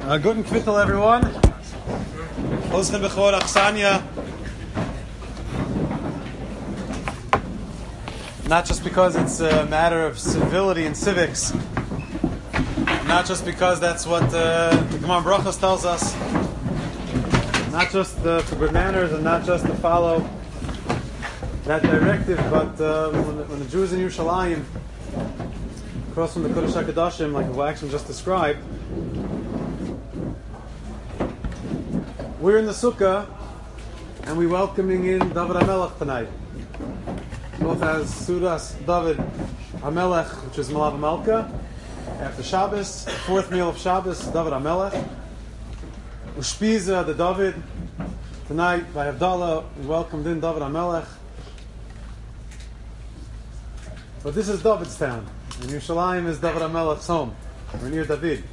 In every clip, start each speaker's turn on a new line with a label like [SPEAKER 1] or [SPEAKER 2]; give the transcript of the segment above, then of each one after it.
[SPEAKER 1] Guten Kvittel, everyone. Posken b'chvod Achsania. Not just because it's a matter of civility and civics, not just because that's what the Gemara Brachos tells us, not just for good manners and not just to follow that directive, but when the Jews in Yerushalayim across from the Kodesh HaKadoshim, like the action just described, we're in the Sukkah and we're welcoming in David HaMelech tonight. Both has Sudas David HaMelech, which is Malav Malka, after Shabbos, fourth meal of Shabbos, David HaMelech. Ushpiza, the David. Tonight, by Havdalah, we welcomed in David HaMelech. But this is David's town. And Yerushalayim is David HaMelech's home. We're near David.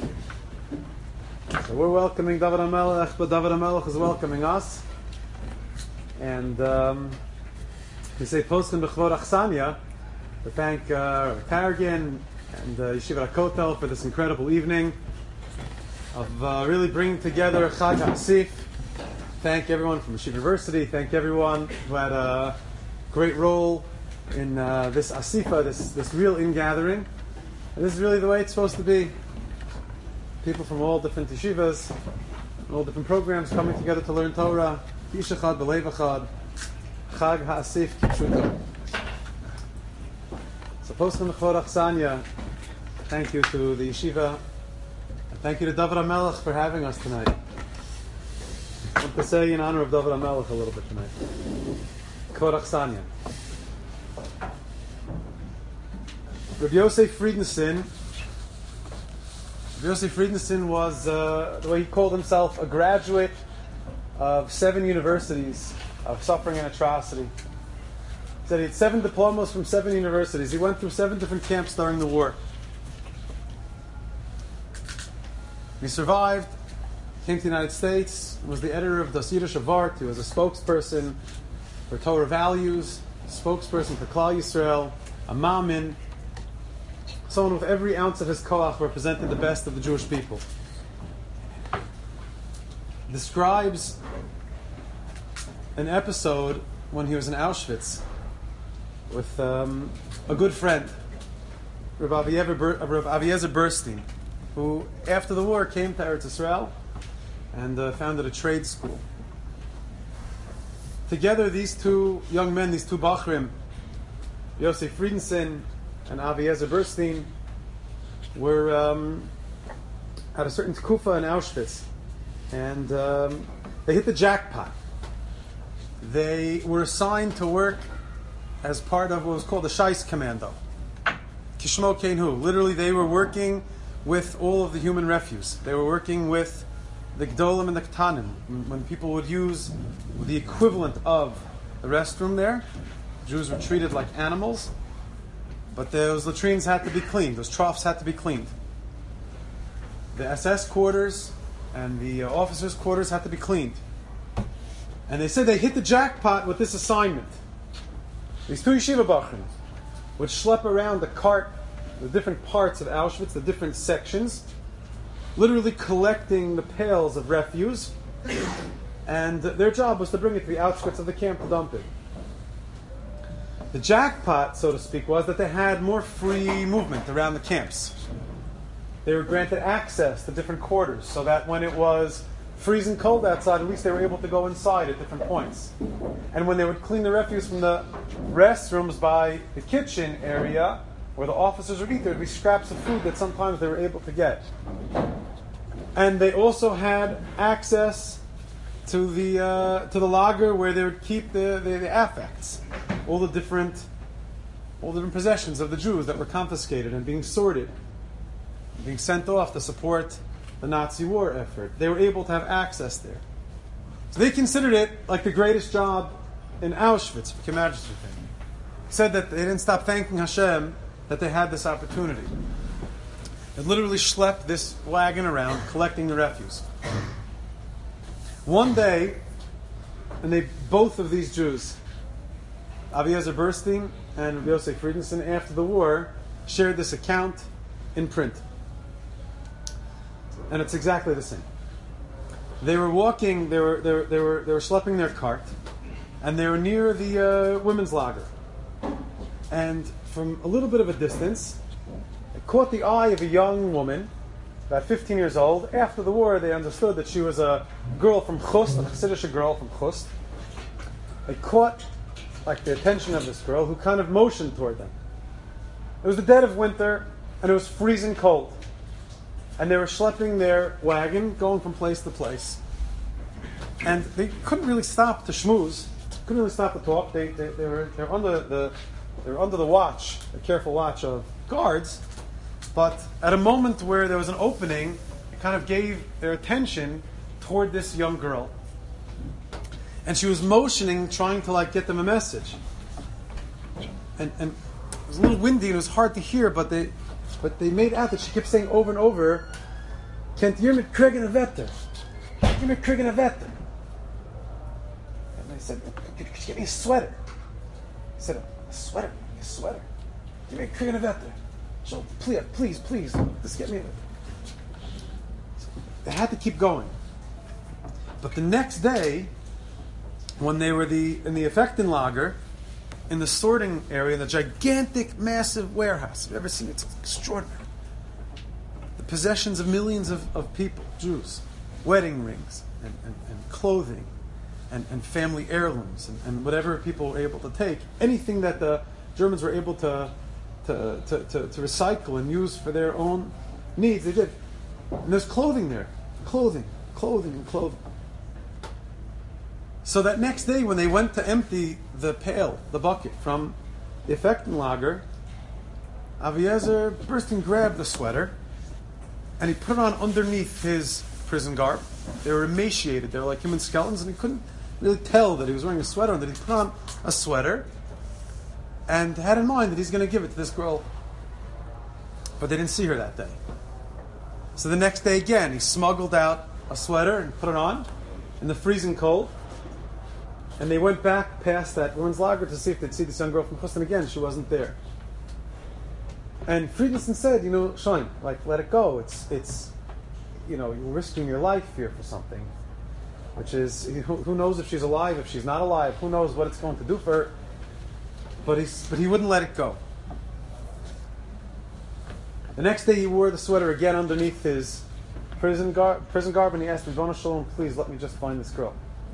[SPEAKER 1] So we're welcoming David HaMelech, but David HaMelech is welcoming us. And we say Posken b'chvod Achsania to thank Kargan and Yeshiva HaKotel for this incredible evening of really bringing together Chag HaAsif. Thank everyone from Yeshiva University. Thank everyone who had a great role in this Asifa, this real ingathering. And this is really the way it's supposed to be. People from all different yeshivas, all different programs coming together to learn Torah. Ish echad b'leiv echad. Chag HaAsif Kipshuto. So Posken b'chvod Achsania, thank you to the yeshiva, and thank you to David HaMelech for having us tonight. I want to say in honor of David HaMelech a little bit tonight. Kvod Achsania. Rabbi Yosef Friedenstein was, the way he called himself, a graduate of 7 universities of suffering and atrocity. He said he had 7 diplomas from 7 universities. He went through 7 different camps during the war. He survived, came to the United States, was the editor of Das Yiddish Avart. He was a spokesperson for Torah values, spokesperson for Klal Yisrael, a mamin, someone with every ounce of his koach represented the best of the Jewish people. Describes an episode when he was in Auschwitz with a good friend, Rav Aviezer Burstein, who after the war came to Eretz Yisrael and founded a trade school. Together, these two young men, these two Bachrim, Yosef Friedenstein and Aviezer Burstein, were at a certain tkufa in Auschwitz, and they hit the jackpot. They were assigned to work as part of what was called the Shais Commando. Kishmo Kenhu. Literally, they were working with all of the human refuse. They were working with the Gdolim and the Ktanim. When people would use the equivalent of the restroom there, Jews were treated like animals, but those latrines had to be cleaned. Those troughs had to be cleaned. The SS quarters and the officers' quarters had to be cleaned. And they said they hit the jackpot with this assignment. These two yeshiva bachrim would schlep around the cart, the different parts of Auschwitz, the different sections, literally collecting the pails of refuse, and their job was to bring it to the outskirts of the camp to dump it. The jackpot, so to speak, was that they had more free movement around the camps. They were granted access to different quarters so that when it was freezing cold outside, at least they were able to go inside at different points. And when they would clean the refuse from the restrooms by the kitchen area where the officers would eat, there would be scraps of food that sometimes they were able to get. And they also had access to the lager where they would keep the affects, all the different possessions of the Jews that were confiscated and being sorted, being sent off to support the Nazi war effort. They were able to have access there. So they considered it like the greatest job in Auschwitz. You can imagine something. Said that they didn't stop thanking Hashem that they had this opportunity. They literally schlepped this wagon around collecting the refuse. One day, and both of these Jews, Aviezer Burstein and Yosef Friedenstein, after the war, shared this account in print. and it's exactly the same. They were walking. They were schlepping their cart, and they were near the women's lager. And from a little bit of a distance, it caught the eye of a young woman, about 15 years old. After the war, they understood that she was a girl from Chust, a Chassidish girl from Chust. They caught the attention of this girl, who kind of motioned toward them. It was the dead of winter, and it was freezing cold. And they were schlepping their wagon, going from place to place. And they couldn't really stop to schmooze, couldn't really stop to talk. They were under the watch, the careful watch of guards. But at a moment where there was an opening, it kind of gave their attention toward this young girl. And she was motioning, trying to get them a message. And it was a little windy and it was hard to hear, but they made out that she kept saying over and over, "Kent ihr mit kriegen a vetter? Kent ihr mit kriegen a vetter?" And I said, "Could you get me a sweater?" He said, "A sweater? A sweater? Give me a kriegen a vetter. So please, just get me a..." So they had to keep going. But the next day, when they were in the Effektenlager, in the sorting area, in the gigantic, massive warehouse. Have you ever seen it? It's extraordinary. The possessions of millions of people, Jews, wedding rings and clothing and family heirlooms and whatever people were able to take, anything that the Germans were able to recycle and use for their own needs, they did. And there's clothing there. Clothing. So that next day, when they went to empty the pail, the bucket, from the Effektenlager, Aviezer Bursting grabbed the sweater and he put it on underneath his prison garb. They were emaciated. They were like human skeletons, and he couldn't really tell that he was wearing a sweater, and that he put on a sweater and had in mind that he's going to give it to this girl. But they didn't see her that day. So the next day again, he smuggled out a sweater and put it on in the freezing cold. And they went back past that women's lager to see if they'd see this young girl from Chust, and again, she wasn't there. And Friedenson said, Shoin, let it go. It's you're risking your life here for something, which is, who knows if she's alive, if she's not alive, who knows what it's going to do for her. But he wouldn't let it go. The next day he wore the sweater again underneath his prison garb, and he asked Ribbono Shalom, please let me just find this girl.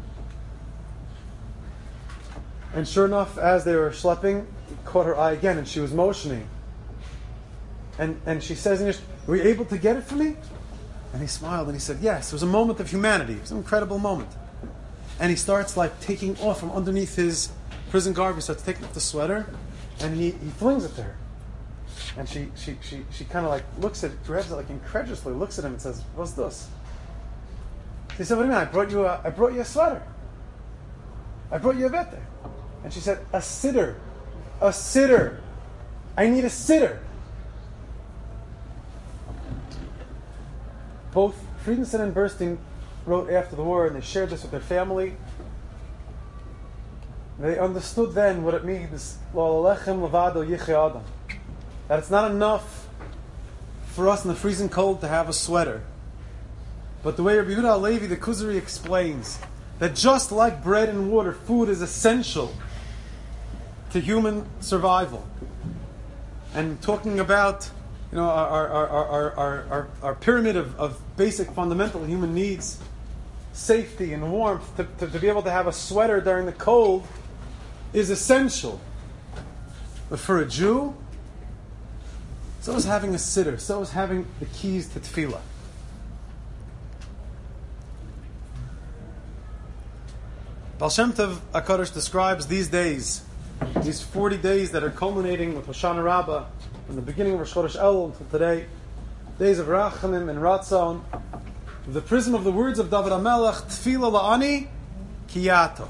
[SPEAKER 1] And sure enough, as they were schlepping, he caught her eye again, and she was motioning. And she says, "Were you able to get it for me?" And he smiled and he said, "Yes." It was a moment of humanity. It was an incredible moment. And he starts taking off from underneath his prison garb. He starts taking off the sweater, and he flings it to her. And she kind of looks at it, grabs it incredulously, looks at him and says, "What's this?" He said, "What do you mean? I brought you a sweater. I brought you a vetter." And she said, "A sitter. A sitter. I need a sitter." Both Friedenson and Bursting wrote after the war, and they shared this with their family. They understood then what it means, that it's not enough for us in the freezing cold to have a sweater. But the way Rabbi Yehuda Halevi, the Kuzari, explains, that just like bread and water, food is essential to human survival. And talking about our pyramid of basic fundamental human needs, safety and warmth, to be able to have a sweater during the cold is essential. But for a Jew, so is having a sitter, so is having the keys to tefillah. Baal Shem Tov HaKadosh describes these days, these 40 days that are culminating with Hoshana Rabbah, from the beginning of Rosh Chodesh Elul until today, days of Rachamim and Ratzon, the prism of the words of David HaMelech, Tefillah la'ani, Kiyatov.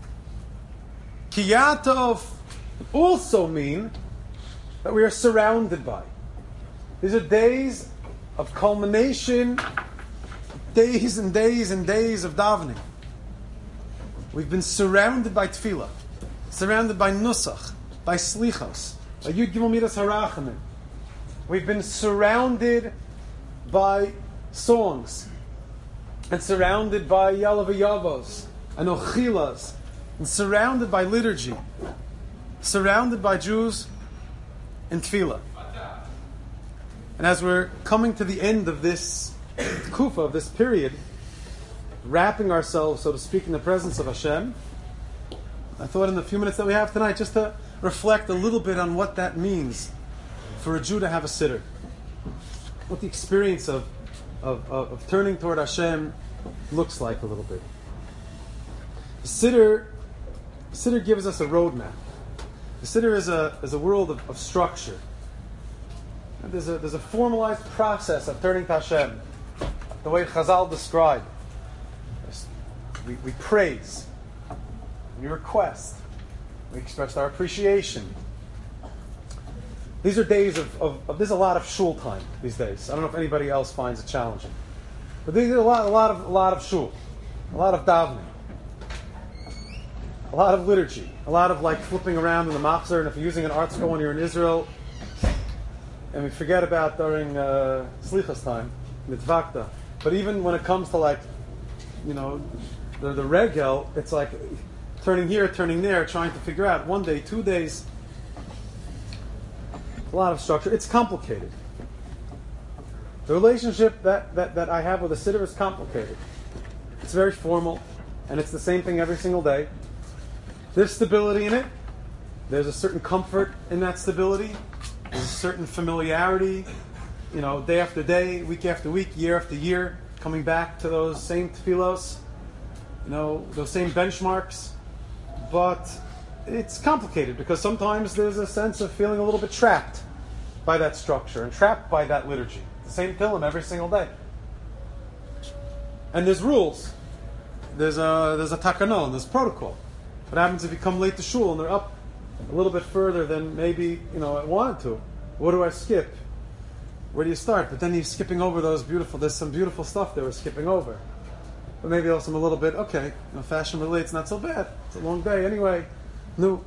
[SPEAKER 1] Kiyatov also mean that we are surrounded by. These are days of culmination, days and days and days of davening. We've been surrounded by tefillah, surrounded by nusach, by slichos, by Yud Gimel Midas Harachamim. We've been surrounded by songs, and surrounded by Yalavayavos and Ochilas, and surrounded by liturgy, surrounded by Jews in Tefillah. And as we're coming to the end of this kufa, of this period, wrapping ourselves, so to speak, in the presence of Hashem, I thought in the few minutes that we have tonight, just to reflect a little bit on what that means for a Jew to have a siddur. What the experience of turning toward Hashem looks like a little bit. The siddur gives us a roadmap. The siddur is a world of structure. And there's a formalized process of turning to Hashem, the way Chazal described. We praise, we request, we express our appreciation. These are days of there's a lot of shul time these days. I don't know if anybody else finds it challenging, but there's a lot of shul, a lot of davening, a lot of liturgy, a lot of like flipping around in the machzor. And if you're using an art scroll when you're in Israel, and we forget about during slichas time, mitzvakta. But even when it comes to like, the regel, it's like turning here, turning there, trying to figure out 1 day, 2 days. A lot of structure. It's complicated. The relationship that I have with the siddur is complicated. It's very formal, and it's the same thing every single day. There's stability in it. There's a certain comfort in that stability. There's a certain familiarity, day after day, week after week, year after year, coming back to those same tefillos, those same benchmarks. But it's complicated because sometimes there's a sense of feeling a little bit trapped by that structure and trapped by that liturgy. The same film every single day. And there's rules. There's a takanon, there's protocol. What happens if you come late to shul and they're up a little bit further than maybe I wanted to? What do I skip? Where do you start? But then you're skipping over there's some beautiful stuff they were skipping over. But maybe also I'm a little bit, fashion relates, not so bad. It's a long day anyway. No,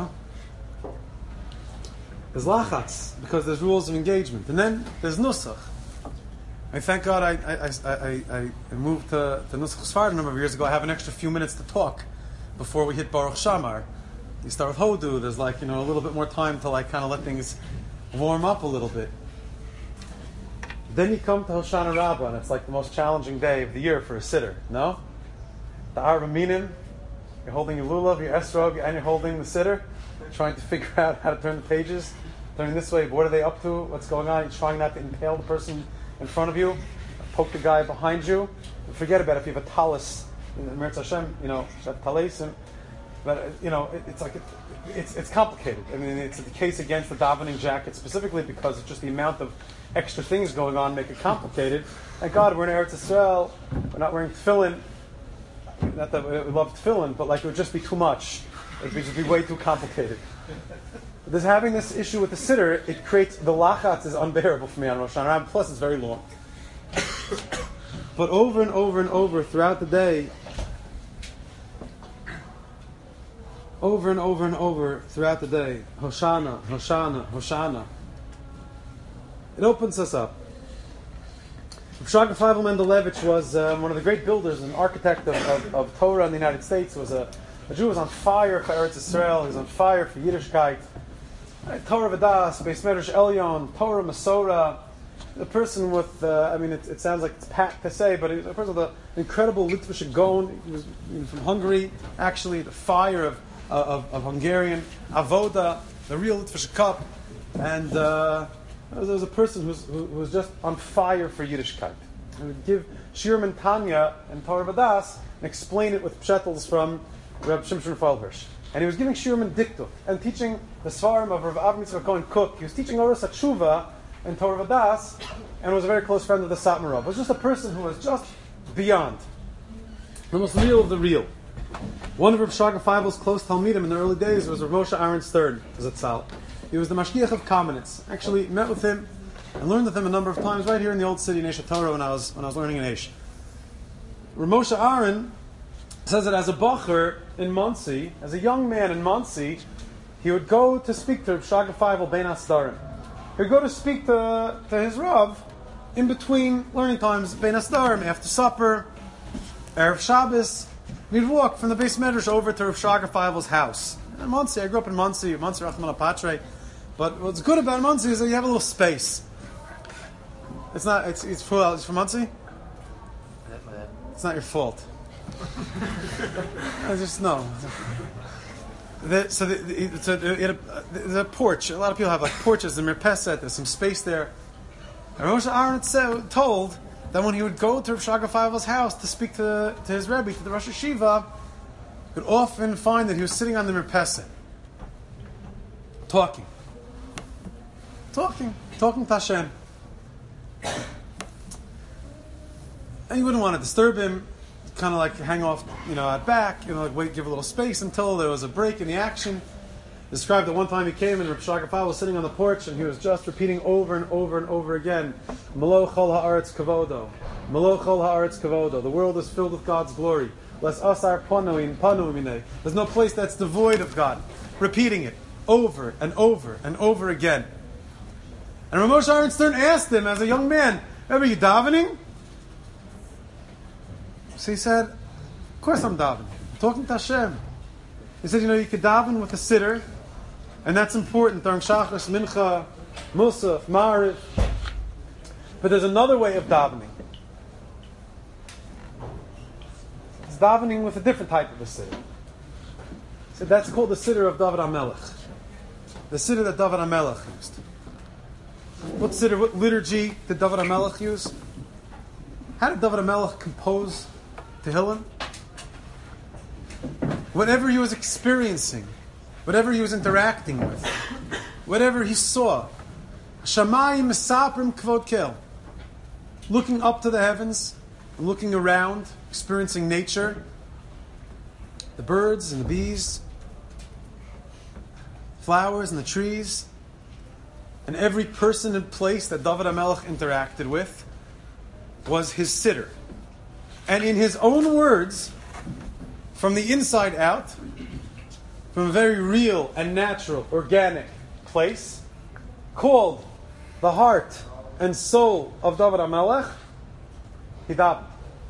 [SPEAKER 1] There's lachatz, because there's rules of engagement. And then there's nusach. I thank God I moved to Nusach Sfard a number of years ago. I have an extra few minutes to talk before we hit Baruch Shamar. You start with Hodu, there's a little bit more time to kind of let things warm up a little bit. Then you come to Hoshana Rabbah, and it's the most challenging day of the year for a siddur, no? The Arba Minim, you're holding your lulav, your esrog, and you're holding the siddur, trying to figure out how to turn the pages, turning this way, what are they up to, what's going on, you're trying not to impale the person in front of you, poke the guy behind you, and forget about it if you have a talis, in the Meretz Hashem, talesim, but it's complicated. I mean, it's the case against the davening jacket specifically because it's just the amount of extra things going on make it complicated. Thank God we're in Eretz Yisrael. We're not wearing tefillin. Not that we love tefillin, but it would just be too much. It would just be way too complicated. But having this issue with the siddur, it creates the lachatz is unbearable for me on Rosh Hashanah. Plus, it's very long. But over and over and over throughout the day. Over and over and over throughout the day. Hoshana, Hoshana, Hoshana. It opens us up. Shraga Feivel Mendelevich was one of the great builders and architect of Torah in the United States. Was a Jew who was on fire for Eretz Yisrael. He was on fire for Yiddishkeit. Torah V'das, Beis Medrash Elyon, Torah Masorah. A person with, it sounds like it's pat to say, but a person with an incredible Litvish Gaon. He was from Hungary, actually, the fire of Hungarian Avoda, the real Litvish cup. And there was a person who was just on fire for Yiddishkeit. He would give Shir and Tanya and Torah V'das and explain it with pshetels from Reb Shimshon Feilhirsch. And he was giving Shir and Diktuk and teaching the Svarim of Rav Avram Yitzchak Cohen Cook. He was teaching Oros HaTshuva and Torah V'das and was a very close friend of the Satmarov. It was just a person who was just beyond. The most real of the real. One of Rav Shraga Feivel's close Talmidim in the early days was Rav Moshe Aaron Stern, Zatzal. He was the Mashgiach of Kamenetz. Actually, met with him and learned with him a number of times right here in the old city in Eish Torah when I was learning in Eish. Rav Moshe Aaron says that as a bacher in Monsey, as a young man in Monsey, he would go to speak to Rav Shraga Feivel Ben Asdarim. He would go to speak to his Rav in between learning times, Bein Hasdarim, after supper, Erev Shabbos, we'd walk from the Beis Medrash over to Rav Shraga Feivel's house. In Monsey, I grew up in Monsey Rachman Apatre. But what's good about Monsey is that you have a little space. It's not. It's from Monsey. It's not your fault. I just know. There's a porch. A lot of people have like porches and mirpeset. There's some space there. And Rosh Aaron told that when he would go to Rav Shraga Feivel's house to speak to his Rebbe, to the Rosh Hashiva, he would often find that he was sitting on the mirpeset, talking to Hashem. And you wouldn't want to disturb him, kind of like hang off, at back, like wait, give a little space until there was a break in the action. Described that one time he came and Rav Shraga Feivel was sitting on the porch and he was just repeating over and over and over again, Melo chol ha'aretz kavodo, Melo chol ha'aretz kavodo. The world is filled with God's glory. Les asar panu minei. There's no place that's devoid of God. Repeating it over and over and over again. And Rav Moshe Aaron Stern asked him as a young man, "Are you davening?" So he said, "Of course I'm davening. I'm talking to Hashem." He said, you could daven with a sitter, and that's important during Shachris, Mincha, Musaf, Ma'ariv. But there's another way of davening. It's davening with a different type of a sitter. So that's called the sitter of David HaMelech. The sitter that David HaMelech used. What sitter, what liturgy did David HaMelech use? How did David HaMelech compose Tehillim? Whatever he was experiencing, whatever he was interacting with, whatever he saw, Shamayim Mesaprim Kvod Kel, looking up to the heavens, and looking around, experiencing nature, the birds and the bees, flowers and the trees, and every person and place that David HaMelech interacted with was his sitter. And in his own words, from the inside out, from a very real and natural, organic place, called the heart and soul of David HaMelech, he davened.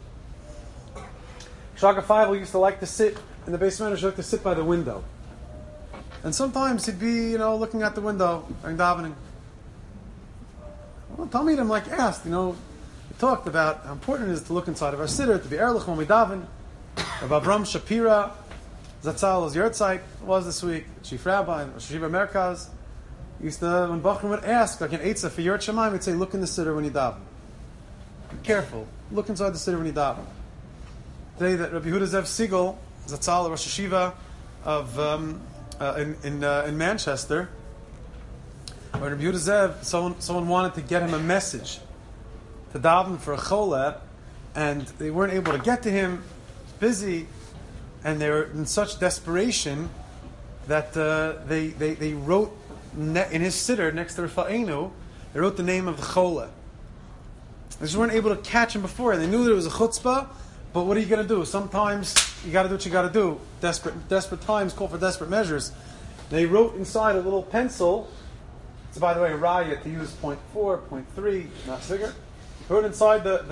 [SPEAKER 1] Shraga Feivel used to like to sit in the Beis Medrash, like to sit by the window. And sometimes he'd be, looking out the window during davening. Well, Talmidim asked, he talked about how important it is to look inside of our siddur, to be ehrlich when we daven. Rabbi Avram Shapira, Zatzal's Yurtzeit was this week, Chief Rabbi, Rosh Hashiva Merkaz. Used to, when Bachram would ask, like an Eitzah for Yurt Shamayim, he'd say, look in the siddur when you daven. Be careful. Look inside the siddur when you daven. Today, that Rabbi Yehuda Zev Siegel, Zatzal, Rosh Hashiva of in Manchester, when Rabbi Yehuda Zev, someone wanted to get him a message to daven for a cholet, and they weren't able to get to him, busy, and they were in such desperation that they wrote in his siddur next to Rafa'enu, they wrote the name of the cholet. They just weren't able to catch him before, and they knew that it was a chutzpah. But what are you going to do? Sometimes you got to do what you got to do. Desperate times call for desperate measures. They wrote inside a little pencil. It's, by the way, a raya to use 0.4, 0.3, not bigger. Wrote inside the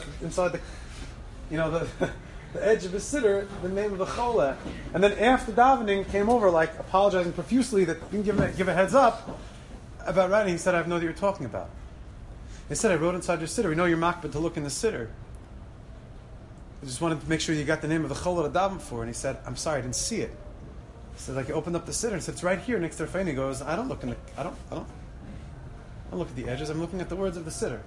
[SPEAKER 1] edge of his siddur the name of the cholet. And then after davening, came over apologizing profusely that he didn't give a heads up about writing. He said, "I have no idea what you're talking about." He said, "I wrote inside your siddur. We know you're makbid to look in the siddur. I just wanted to make sure you got the name of the cholet to daven for." And he said, "I'm sorry, I didn't see it." He said, he opened up the siddur and said, "It's right here next to Rafa'enu." He goes, "I don't look at the edges. I'm looking at the words of the siddur."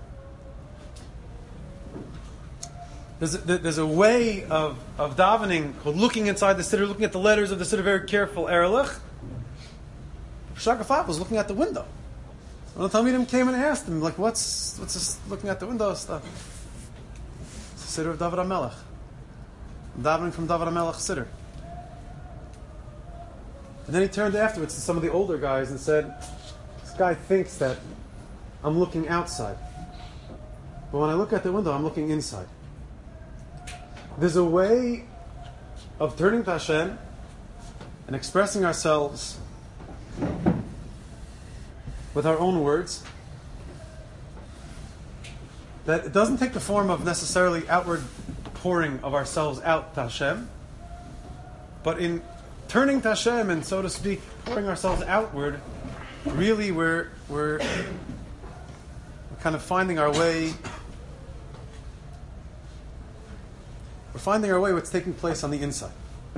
[SPEAKER 1] There's a way of davening called looking inside the siddur, looking at the letters of the siddur, very careful, Erlich. Shraga Feivel was looking out the window. One Talmidim came and asked him, what's this looking out the window stuff? It's the siddur of David HaMelech. I'm davening from David HaMelech's siddur. And then he turned afterwards to some of the older guys and said, "This guy thinks that I'm looking outside. But when I look at the window, I'm looking inside." There's a way of turning to Hashem and expressing ourselves with our own words that it doesn't take the form of necessarily outward pouring of ourselves out to Hashem, but in turning to Hashem and, so to speak, pouring ourselves outward, really we're kind of finding our way. We're finding our way what's taking place on the inside.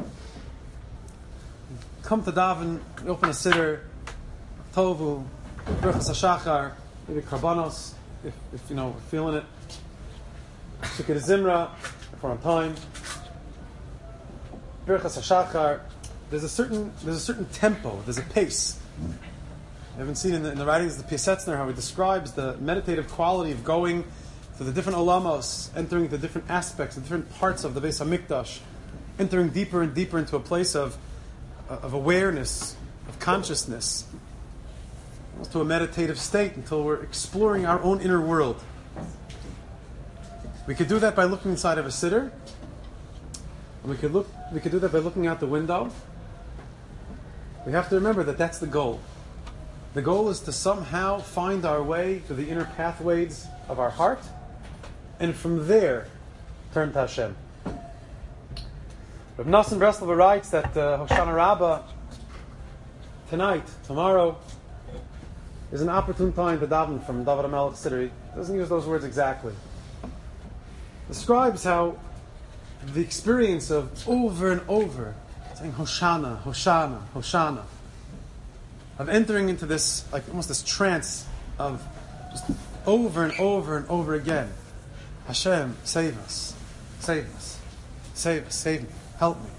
[SPEAKER 1] Come to daven, we open a siddur, tovu, berachas hashachar, maybe karbanos, if we're feeling it. Shikir zimra, if we're on time. Berachas hashachar. There's a certain tempo. There's a pace. I haven't seen in the writings of the Piasetzner how he describes the meditative quality of going to the different olamos, entering the different aspects, the different parts of the Beis Hamikdash, entering deeper and deeper into a place of awareness, of consciousness, almost to a meditative state until we're exploring our own inner world. We could do that by looking inside of a siddur, and we could do that by looking out the window. We have to remember that that's the goal. The goal is to somehow find our way to the inner pathways of our heart, and from there, turn to Hashem. Rav Nosson Breslov writes that Hoshana Rabbah, tomorrow, is an opportune time to daven from David HaMelech Siddur. He doesn't use those words exactly. Describes how the experience of over and over saying Hoshana, Hoshana, Hoshana, of entering into this, like almost this trance of just over and over and over again. Hashem, save us, save us, save us, save me, help me.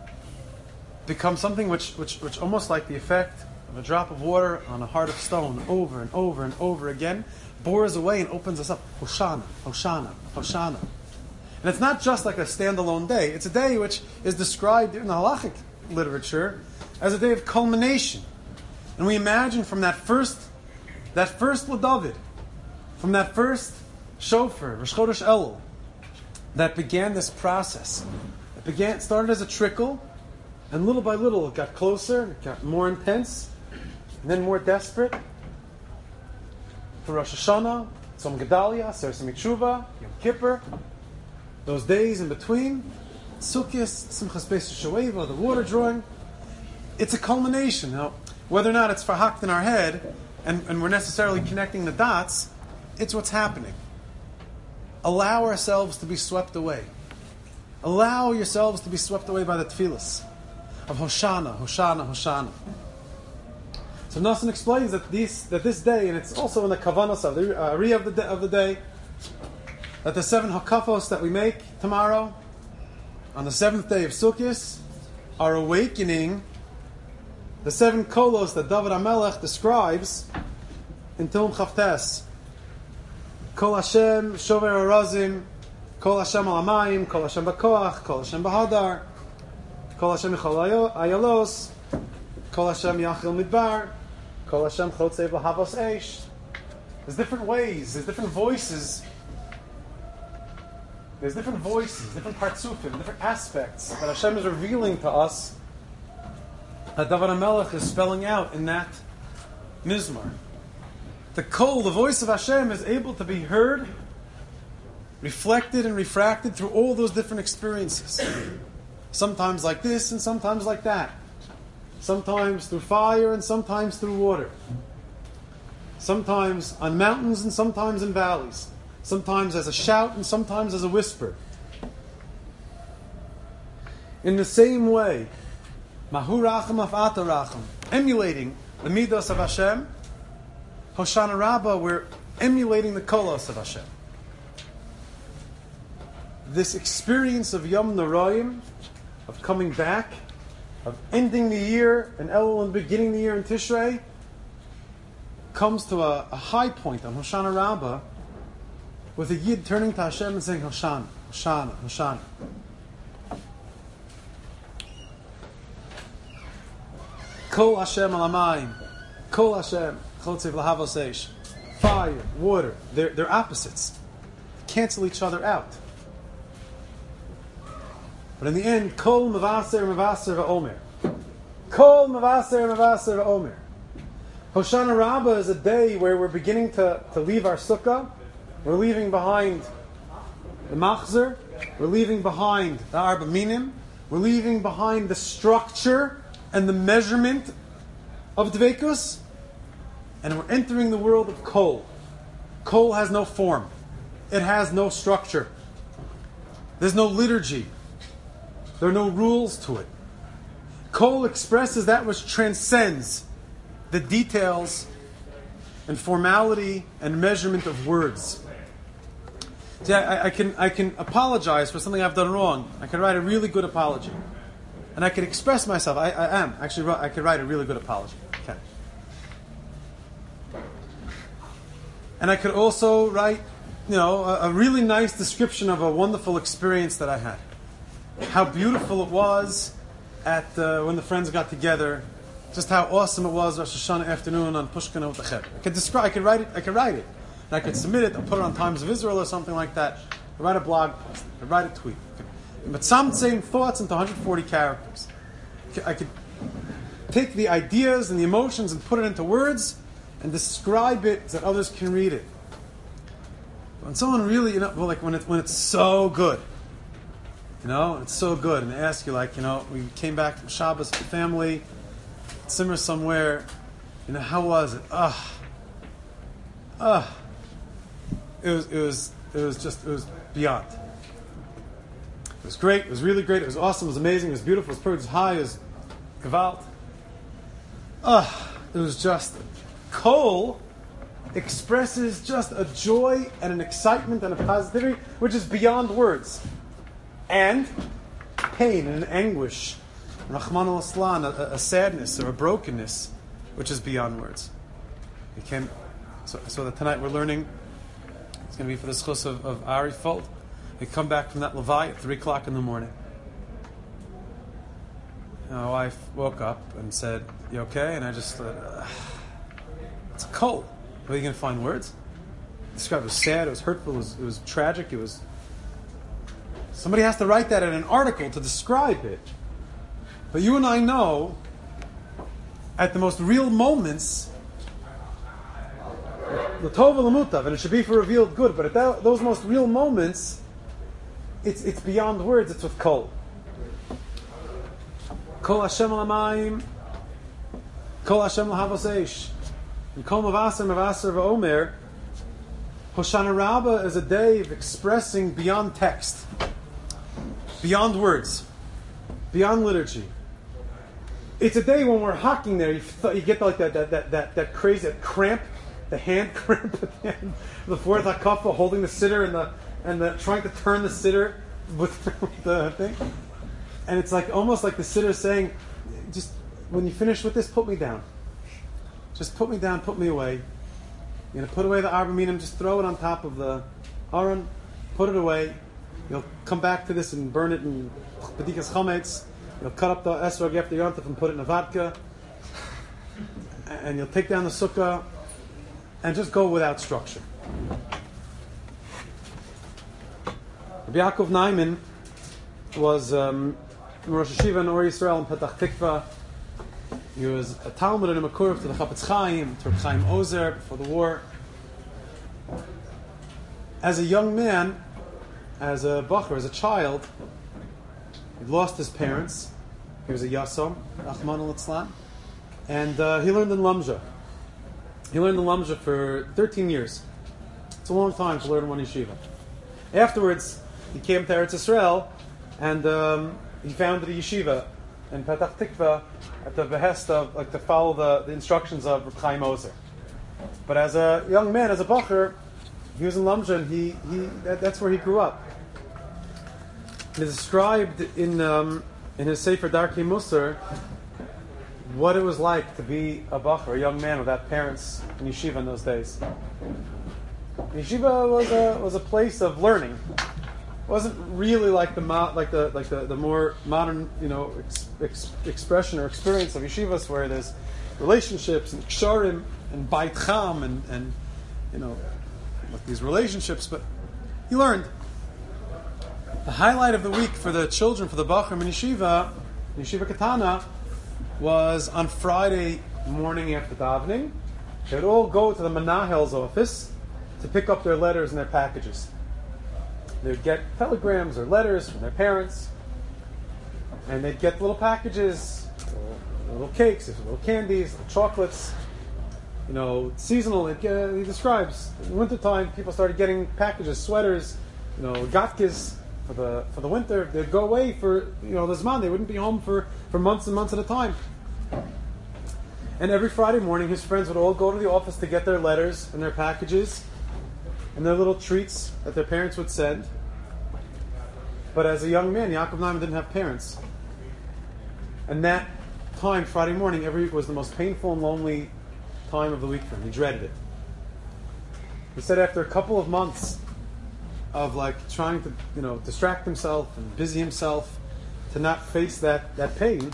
[SPEAKER 1] Becomes something which almost like the effect of a drop of water on a heart of stone, over and over and over again, bores away and opens us up. Hoshana, Hoshana, Hoshana. And it's not just like a standalone day. It's a day which is described in the halachic literature as a day of culmination. And we imagine from that first L'David, from that first shofar, Rosh Chodesh Elul, that began this process. It started as a trickle, and little by little it got closer, it got more intense, and then more desperate. For Rosh Hashanah, Tzom Gedalia, Ser Samik Tshuva, Yom Kippur, those days in between, Sukkot, Simchas Beis Shoeva, the water drawing, it's a culmination. Now, whether or not it's verhakt in our head, and we're necessarily connecting the dots, it's what's happening. Allow ourselves to be swept away. Allow yourselves to be swept away by the tefillas of Hoshana, Hoshana, Hoshana. So Nosson explains that this day, and it's also in the kavanos of the Riyah of the day, that the 7 hakafos that we make tomorrow, on the 7th day of Sukkot, are awakening the 7 kolos that David HaMelech describes in Tehillim Chavtes. Kol Hashem shover arazim, Kol Hashem al hamayim, Kol Hashem b'koach, Kol Hashem b'hadar, Kol Hashem yichol ayalos, Kol Hashem yachil midbar, Kol Hashem chotzei b'havos eish. There's different ways, there's different voices. There's different voices, different partsufim, different aspects that Hashem is revealing to us that David HaMelech is spelling out in that mizmar. The kol, the voice of Hashem, is able to be heard, reflected and refracted through all those different experiences. Sometimes like this and sometimes like that. Sometimes through fire and sometimes through water. Sometimes on mountains and sometimes in valleys. Sometimes as a shout and sometimes as a whisper. In the same way, Mahu Racham of Ata Racham, emulating the Midos of Hashem, Hoshana Rabbah, we're emulating the Kolos of Hashem. This experience of Yom Noraim, of coming back, of ending the year in Elul and beginning the year in Tishrei, comes to a high point on Hoshana Rabbah, with a Yid turning to Hashem and saying, Hoshana, Hoshana, Hoshana. Kol Hashem al hamayim, Kol Hashem chotzei v'lahavos eish. Fire, water, they're opposites. Cancel each other out. But in the end, Kol mevaser mevaser v'omer. Kol mevaser mevaser v'omer. Hoshana Rabbah is a day where we're beginning to leave our sukkah, We're leaving behind the machzer. We're leaving behind the arba minim. We're leaving behind the structure and the measurement of dveikus. And we're entering the world of kol. Kol has no form. It has no structure. There's no liturgy. There are no rules to it. Kol expresses that which transcends the details and formality and measurement of words. See, I can apologize for something I've done wrong. I can write a really good apology. And I can express myself. I can write a really good apology. Okay. And I could also write, a really nice description of a wonderful experience that I had. How beautiful it was at when the friends got together. Just how awesome it was Rosh Hashanah afternoon on Pushkin with the Chet. I could write it. And I could submit it. I'll put it on Times of Israel or something like that. I write a blog post. I write a tweet. But some same thoughts into 140 characters. I could take the ideas and the emotions and put it into words and describe it so that others can read it. When someone really, when it's so good, it's so good, and they ask you, we came back from Shabbos with the family, simmer somewhere, how was it? It was beyond. It was great. It was really great. It was awesome. It was amazing. It was beautiful. It was perfect. It was high. It was gewalt. It was just kol expresses just a joy and an excitement and a positivity which is beyond words, and pain and an anguish, Rahman al-Aslan, a sadness or a brokenness which is beyond words. So that tonight we're learning. It's going to be for the schus of Ari Fold. We come back from that Levi at 3 o'clock in the morning. My wife woke up and said, "You okay?" And I just thought, it's cold. Where are you going to find words? Described it was sad, it was hurtful, it was tragic, it was... Somebody has to write that in an article to describe it. But you and I know, at the most real moments, the tov l'mutav, and it should be for revealed good, but at those most real moments, it's beyond words, it's with kol. Kol Hashem l'mayim, kol Hashem l'havos eish. And kol mavaser v'omer, Hoshana Rabbah is a day of expressing beyond text, beyond words, beyond liturgy. It's a day when we're hocking there. You get like that crazy cramp, the hand cramp at the end of the fourth hakafa, holding the siddur and the trying to turn the siddur with the thing, and it's almost like the siddur saying, "Just when you finish with this, put me down. Just put me down, put me away. Put away the arba minim, just throw it on top of the aron, put it away. You'll come back to this and burn it in bedikas chametz. You'll cut up the esrog after yontif and put it in a vodka, and you'll take down the sukkah and just go without structure." Rabbi Yaakov Naiman was Rosh Hashiva in Or Yisrael in Petach Tikva. He was a Talmud and a Makurv to the Chafetz Chaim, to Reb Chaim Ozer before the war. As a young man, as a bacher, as a child, he lost his parents. He was a Yasom, Rahman al-Itzlan, and he learned in Lamja. He learned in Lamja for 13 years. It's a long time to learn in one yeshiva. Afterwards, he came to Eretz Yisrael, and he founded a yeshiva in Petach Tikva at the behest of, to follow the instructions of Reb Chaim Ozer. But as a young man, as a bacher, he was in Lamja, and that's where he grew up. It is described in his Sefer Darkei Musar what it was like to be a bacher, a young man without parents in yeshiva in those days. Yeshiva was a place of learning. It wasn't really like the more modern expression or experience of yeshivas where there's relationships and ksharim and bait cham and like these relationships, but he learned. The highlight of the week for the children, for the Bachrim in Yeshiva Katana, was on Friday morning after davening. They would all go to the Manahel's office, to pick up their letters and their packages. They'd get telegrams or letters from their parents, and they'd get little packages, little cakes, little candies, little chocolates. Seasonal. He describes in the wintertime, people started getting packages, sweaters, gatkes for the winter. They'd go away for the Zman. They wouldn't be home for months and months at a time. And every Friday morning, his friends would all go to the office to get their letters and their packages and their little treats that their parents would send. But as a young man, Yaakov Naiman didn't have parents. And that time, Friday morning, every week was the most painful and lonely time of the week for him. He dreaded it. He said after a couple of months of trying to distract himself and busy himself to not face that pain,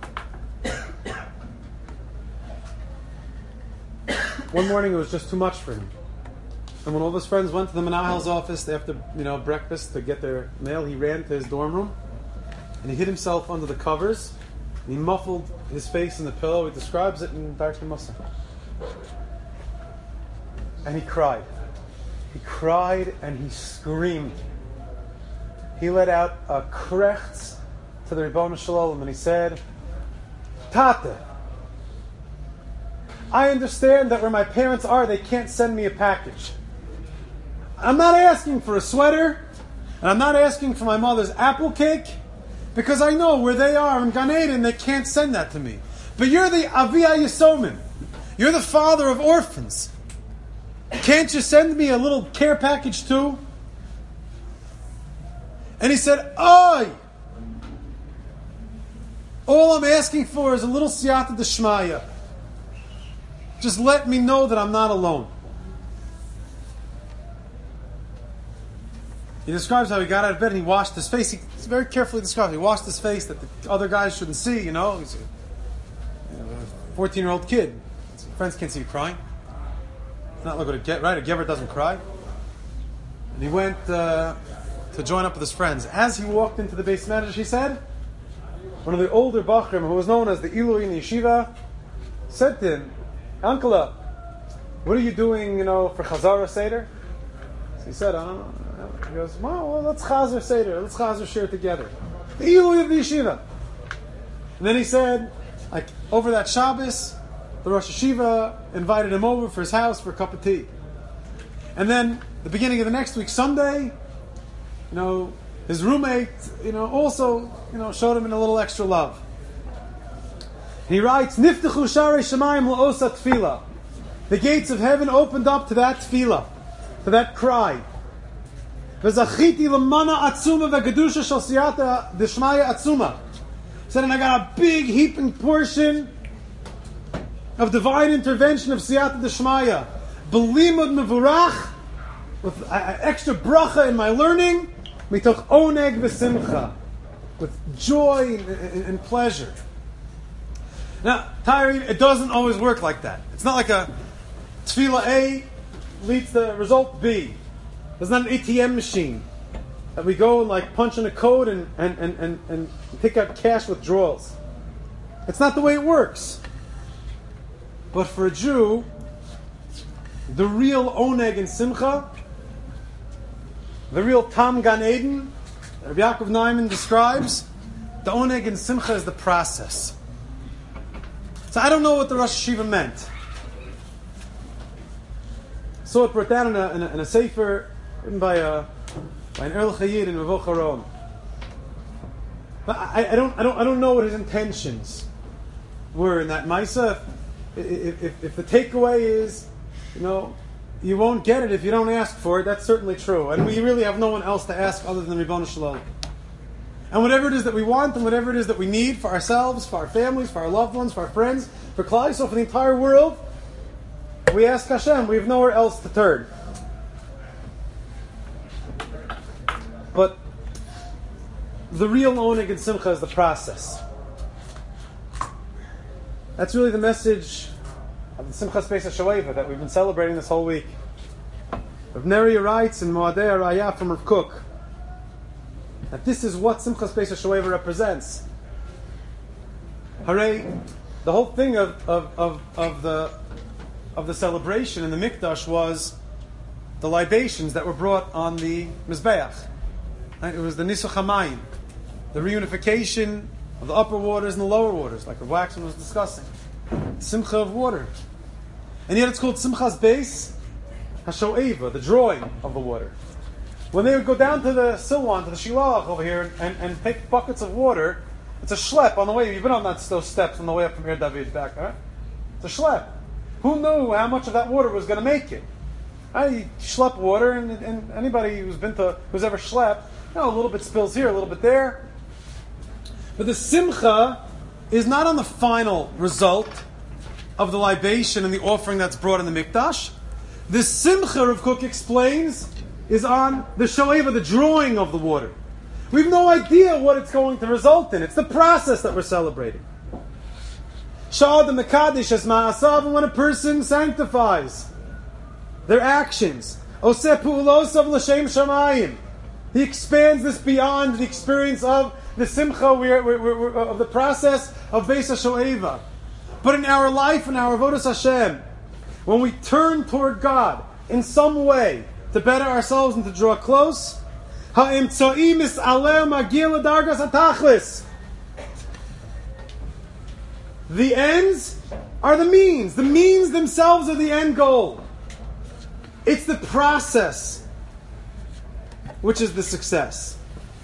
[SPEAKER 1] one morning it was just too much for him. And when all of his friends went to the Menahel's office after breakfast to get their mail, he ran to his dorm room and he hid himself under the covers and he muffled his face in the pillow. He describes it in Darkei Mussar. And he cried. He cried and he screamed. He let out a krechts to the Ribono Shel Olam and he said, Tate, I understand that where my parents are, they can't send me a package. I'm not asking for a sweater, and I'm not asking for my mother's apple cake, because I know where they are in Gan Eden, they can't send that to me. But you're the Avi HaYesomim. You're the father of orphans. Can't you send me a little care package too? And he said, Oy! All I'm asking for is a little siyata d'shmaya. Just let me know that I'm not alone. He describes how he got out of bed and he washed his face. He very carefully describes. He washed his face that the other guys shouldn't see. He's a 14-year-old kid. His friends can't see you crying. It's not like what a get right. A gever doesn't cry. And he went to join up with his friends. As he walked into the base medrash, he said, one of the older bachrim, who was known as the Ilui in the yeshiva, said to him, Uncle, what are you doing, for Chazara Seder? So he said, I don't know. He goes, well, let's Chazar Seder. Let's Chazar share together. The Ilui of the yeshiva. And then he said, over that Shabbos, the Rosh Yeshiva invited him over for his house for a cup of tea. And then, the beginning of the next week, Sunday, his roommate, also, showed him a little extra love. He writes, Niftechu Sharei Shamayim La'osa Tefillah. The gates of heaven opened up to that tefillah, to that cry. V'zachiti l'mana atzuma v'kedusha shel siyata d'shmaya atzuma. Said, and I got a big heaping portion of divine intervention of siyata d'shmaya. B'limud mevurach, with extra bracha in my learning, mitoch oneg v'simcha, with joy and pleasure. Now, Tyree, it doesn't always work like that. It's not like a tefillah A leads to result B. It's not an ATM machine that we go and punch in a code and take out cash withdrawals. It's not the way it works. But for a Jew, the real oneg and simcha, the real Tam Gan Eden, that Rabbi Yaakov Naiman describes, the oneg and simcha is the process. So I don't know what the Rosh Yeshiva meant. So it brought down in a sefer written by an Erlich Hayid in Mevoch HaRom. But I don't know what his intentions were in that Maisa. If the takeaway is, you won't get it if you don't ask for it, that's certainly true. And we really have no one else to ask other than Ribono Shel Olam. And whatever it is that we want and whatever it is that we need for ourselves, for our families, for our loved ones, for our friends, for Klal Yisrael, for the entire world, we ask Hashem. We have nowhere else to turn. But the real oneg and simcha is the process. That's really the message of the Simchas Pesach Shoeva that we've been celebrating this whole week. Rav Neria writes in Moadei Arayah from Rav Kook that this is what Simchas Pesach Shoeva represents. Hooray! The whole thing of the celebration in the Mikdash was the libations that were brought on the Mizbeach. Right? It was the Nisuch HaMayim, the reunification of the upper waters and the lower waters, like Rav Waxman was discussing. Simcha of water. And yet it's called Simchas Beis HaSho'eva, the drawing of the water. When they would go down to the Silwan, to the Shilach over here, and take buckets of water, it's a schlep on the way. You've been on those steps on the way up from here, David, back, huh? It's a schlep. Who knew how much of that water was going to make it? You schlep water, and anybody who's ever schlepped, a little bit spills here, a little bit there. But the simcha is not on the final result of the libation and the offering that's brought in the mikdash. The simcha, Rav Kook explains, is on the shoeva, the drawing of the water. We have no idea what it's going to result in. It's the process that we're celebrating. Sha'ad and Mekadesh as ma'asav, and when a person sanctifies their actions, Oseh pu'ulosav l'shem shamayim, he expands this beyond the experience of the simcha, of the process of Beis HaShoeva. But in our life, in our avodas Hashem, when we turn toward God in some way to better ourselves and to draw close, ha'imtso'im is'aleh magil l'dargas hatachlis. The ends are the means. The means themselves are the end goal. It's the process which is the success.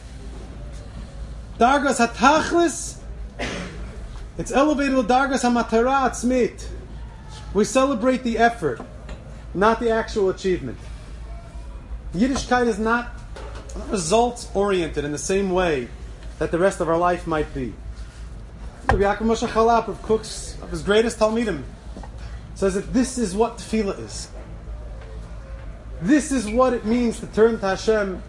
[SPEAKER 1] Dargas hatachlis, it's elevated to dargas hamatara atzmit. We celebrate the effort, not the actual achievement. Yiddishkeit is not results-oriented in the same way that the rest of our life might be. Rabbi Yaakov Moshe Chalap, of Kook's, of his greatest Talmidim, says that this is what tefillah is. This is what it means to turn to Hashem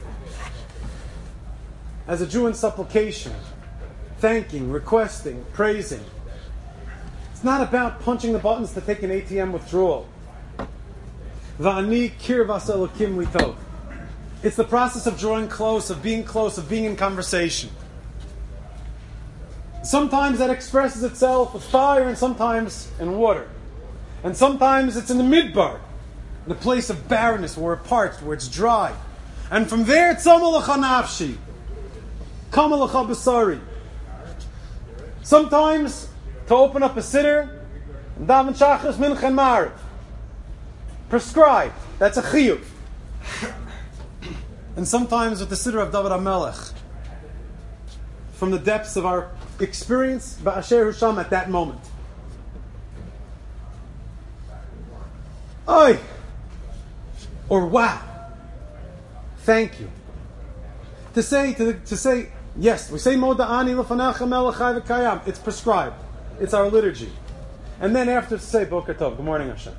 [SPEAKER 1] as a Jew in supplication, thanking, requesting, praising. It's not about punching the buttons to take an ATM withdrawal. Va'ani kirvas elokim litov. It's the process of drawing close, of being in conversation. Sometimes that expresses itself with fire, and sometimes in water. And sometimes it's in the midbar, the place of barrenness, where it's parched, where it's dry. And from there, tzamalacha nafshi, kamalacha basari. Sometimes to open up a siddur, and daven shachris mincha and mariv. Prescribed. That's a chiyuv. And sometimes with the siddur of David HaMelech, from the depths of our experience, ba'asher husham, at that moment. Oy! Or wow! Thank you. To say, yes, we say Moda'ani l'fanecha melech chai v'kayam. It's prescribed. It's our liturgy. And then after to say Boker Tov, good morning Hashem.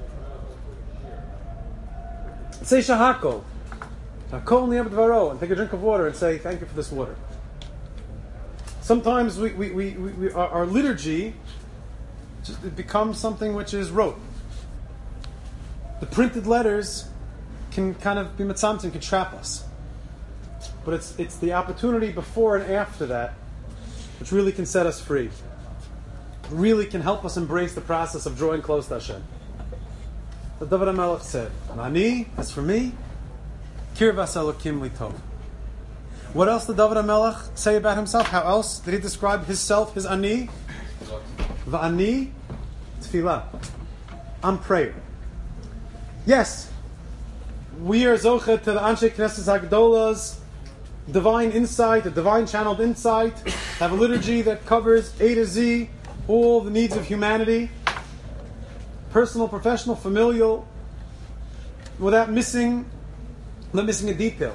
[SPEAKER 1] Say Shahakol. Hakol niyam dvaro, and take a drink of water and say thank you for this water. Sometimes our liturgy it becomes something which is rote. The printed letters can kind of be mitzamtim, can trap us. But it's the opportunity before and after that which really can set us free. Really can help us embrace the process of drawing close to Hashem. The David HaMelech said, Ani, as for me, kirvas elokim litov. What else did David HaMelech say about himself? How else did he describe himself, his ani? Va'ani tefillah. I'm prayer. Yes, we are zochet to the Anshe Knesset HaGdola's divine insight, a divine channeled insight, have a liturgy that covers A to Z, all the needs of humanity, personal, professional, familial, without missing a detail.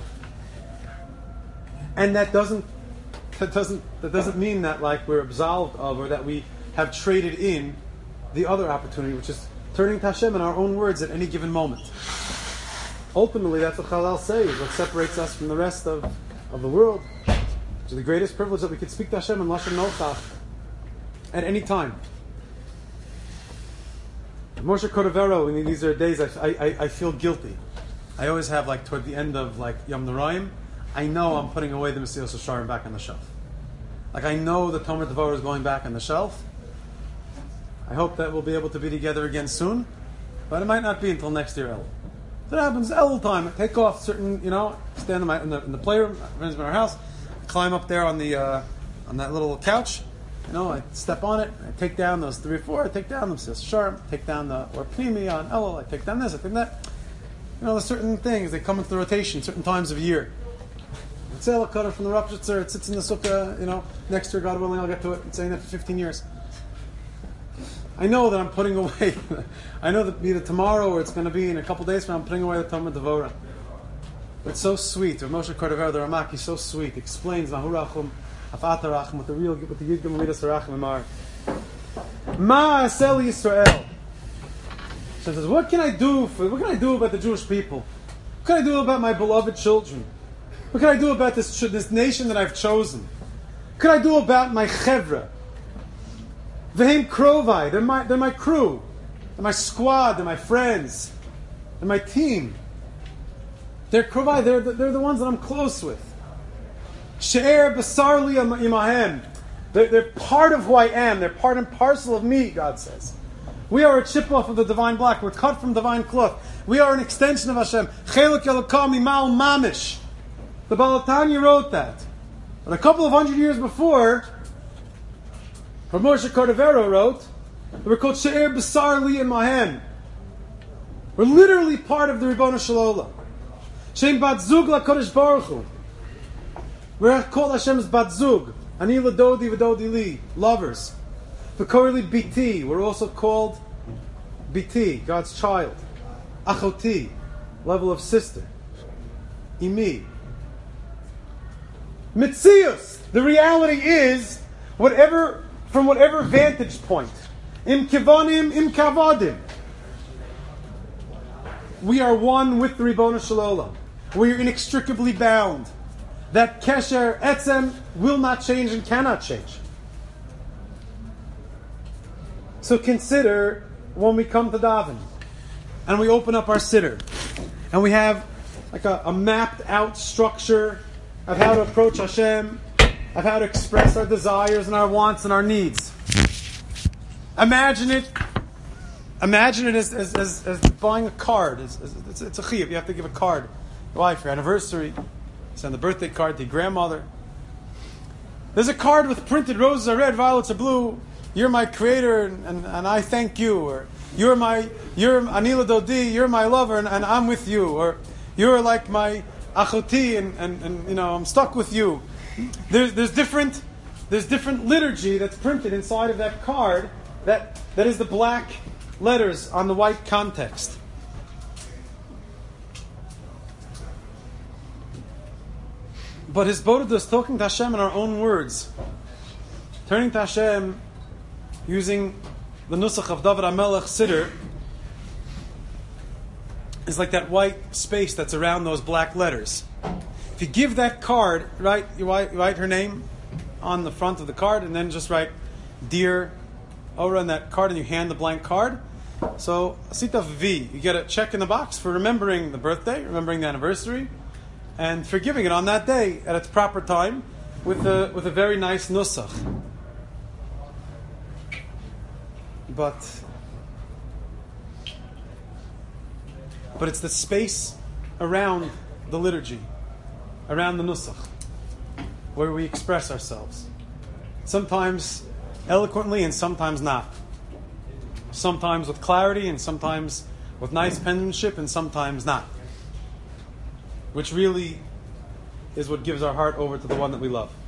[SPEAKER 1] And that doesn't mean that like we're absolved of, or that we have traded in the other opportunity, which is turning to Hashem in our own words at any given moment. Ultimately, that's what Chazal say, is what separates us from the rest of the world. It's the greatest privilege that we could speak to Hashem in Lashon Nochach at any time. Moshe Cordovero, in these are days I feel guilty. I always have, like, toward the end of, like, Yom Noraim, I know I'm putting away the Mesilas Yesharim back on the shelf. Like, I know the Tomer Devorah is going back on the shelf. I hope that we'll be able to be together again soon, but it might not be until next year, El. So that happens all the time. I take off certain, stand in the playroom, friends in our house, climb up there on the on that little couch. I step on it. I take down those 3 or 4. I take down them sharp. Take down the or pnimi on Elul. I take down this. I take that. There's certain things. They come into rotation certain times of year. It's a cutter from the Rapshitzer. It sits in the sukkah. Next year, God willing, I'll get to it. I've been saying that for 15 years. I know that I'm putting away. I know that either tomorrow or it's going to be in a couple days from now, I'm putting away the Talmud Devora. It's so sweet. Moshe Cordovero, the Ramak, he's so sweet. He explains Mahurachum, Afatarachum, with the Yidgim Midas Harachim Amar. Ma Asel Yisrael. So he says, what can I do about the Jewish people? What can I do about my beloved children? What can I do about this nation that I've chosen? What can I do about my chevra? V'hem krovai, they're my crew, they're my squad, they're my friends, they're my team. They're krovai, they're the ones that I'm close with. She'er basarli imahem, they're part of who I am, they're part and parcel of me, God says. We are a chip off of the divine block, we're cut from divine cloth. We are an extension of Hashem. Cheluk elokam imal mamish. The Baal Tanya wrote that. But a couple of 100 years before, Rav Moshe Cordovero wrote, we're called She'er B'sar Li Imahem. We're literally part of the Ribono Shel Olam. Shem Bat Zug LaKodesh Baruch Hu. We're called Hashem's Bat Zug. Ani L'Dodi V'Dodi Li. Lovers. V'Korli Biti. We're also called Biti, God's child. Achoti. Level of sister. Imi. Mitzius. The reality is, from whatever vantage point. Im kivonim, im kavadim. We are one with the Ribono Shel Olam. We are inextricably bound. That kesher, etzem, will not change and cannot change. So consider when we come to daven, and we open up our siddur, and we have like a mapped out structure of how to approach Hashem, of how to express our desires and our wants and our needs. Imagine it as buying a card. It's a chiyuv. You have to give a card. Your wife, your anniversary, send the birthday card to your grandmother. There's a card with printed roses are red, violets are blue. You're my creator and I thank you. Or you're Anila Dodi, you're my lover and I'm with you. Or you're like my achoti and I'm stuck with you. There's different liturgy that's printed inside of that card that is the black letters on the white context. But his Boda is talking to Hashem in our own words. Turning to Hashem using the Nusach of David HaMelech Siddur is like that white space that's around those black letters. If you give that card, you write her name on the front of the card, and then just write Dear Ora on that card, and you hand the blank card. So, Sitaf V, you get a check in the box for remembering the birthday, remembering the anniversary, and for giving it on that day at its proper time with a very nice nusach. But it's the space around the liturgy, around the nusach, where we express ourselves. Sometimes eloquently and sometimes not. Sometimes with clarity and sometimes with nice penmanship and sometimes not. Which really is what gives our heart over to the one that we love.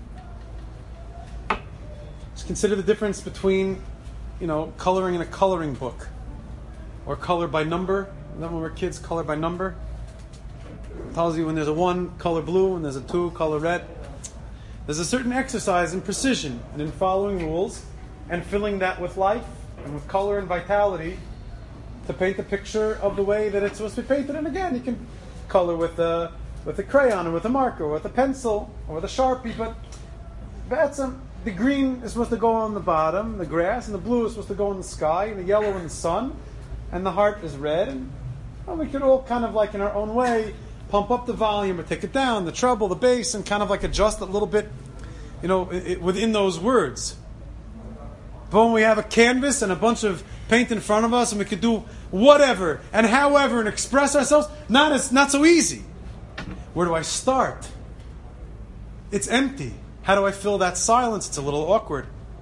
[SPEAKER 1] Just consider the difference between, coloring in a coloring book or color by number. Then when we're kids, color by number. It tells you when there's a 1, color blue, and there's a 2, color red. There's a certain exercise in precision and in following rules and filling that with life and with color and vitality to paint a picture of the way that it's supposed to be painted. And again, you can color with a crayon or with a marker or with a pencil or with a Sharpie, but the green is supposed to go on the bottom, the grass, and the blue is supposed to go in the sky, and the yellow in the sun, and the heart is red. And we could all kind of like in our own way pump up the volume or take it down, the treble, the bass, and kind of like adjust it a little bit, within those words. But when we have a canvas and a bunch of paint in front of us, and we could do whatever, and however, and express ourselves, not so easy. Where do I start? It's empty. How do I fill that silence? It's a little awkward.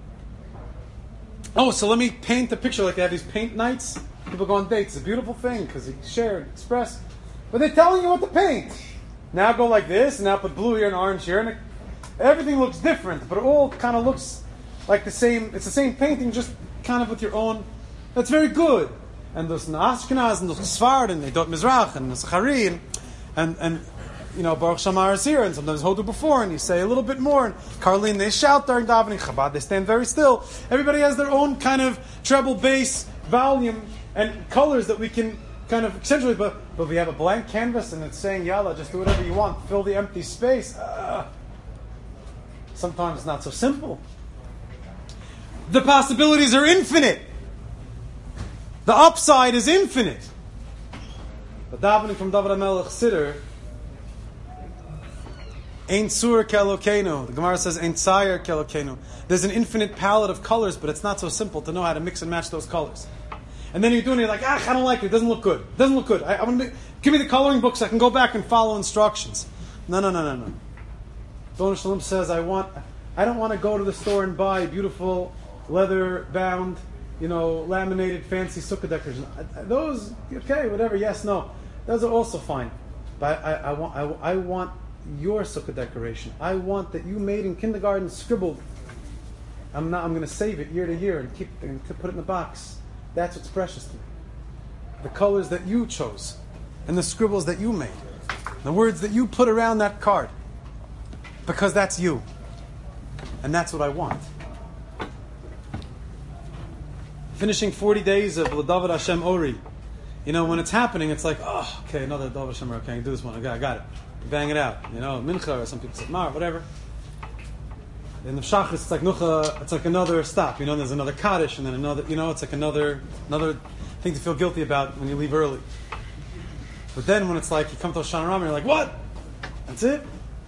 [SPEAKER 1] Oh, so let me paint a picture. Like they have these paint nights. People go on dates. It's a beautiful thing because you share and express. But they're telling you what to paint. Now go like this, and now put blue here and orange here, and everything looks different, but it all kind of looks like the same. It's the same painting, just kind of with your own. That's very good. And there's Ashkenaz and there's Sfard and Edot Mizrach and Zachari and you know, Baruch Shamar is here, and sometimes Hodu before, and you say a little bit more. And Karlin, they shout during davening. Chabad, they stand very still. Everybody has their own kind of treble bass volume and colors that we can kind of accentuate. But if we have a blank canvas and it's saying, Yalla, just do whatever you want, fill the empty space. Sometimes it's not so simple. The possibilities are infinite. The upside is infinite. The davening from David HaMelech Siddur, Ein Sur Kelokenu. The Gemara says, Ein Tzayer Kelokenu. There's an infinite palette of colors, but it's not so simple to know how to mix and match those colors. And then you're doing it, you're like, I don't like it. It doesn't look good. It doesn't look good. I want to give me the coloring book so I can go back and follow instructions. No. Don Shalom says, I don't want to go to the store and buy beautiful leather-bound, laminated, fancy sukkah decorations. Those, okay, whatever, yes, no. Those are also fine. But I want your sukkah decoration. I want that you made in kindergarten, scribbled. I'm going to save it year to year and put it in the box. That's what's precious to me. The colors that you chose, and the scribbles that you made, the words that you put around that card, because that's you, and that's what I want. Finishing 40 days of L'David Hashem Ori. When it's happening, it's like, oh, okay, another David Hashem Ori. Okay, I can do this one. I got it. Bang it out. Mincha, or some people say Mar, whatever. In the Shachris, it's like Nucha, it's like another stop. There's another Kaddish, and then another, it's like another thing to feel guilty about when you leave early. But then when it's like, you come to Hoshana Rabbah, you're like, what? That's it?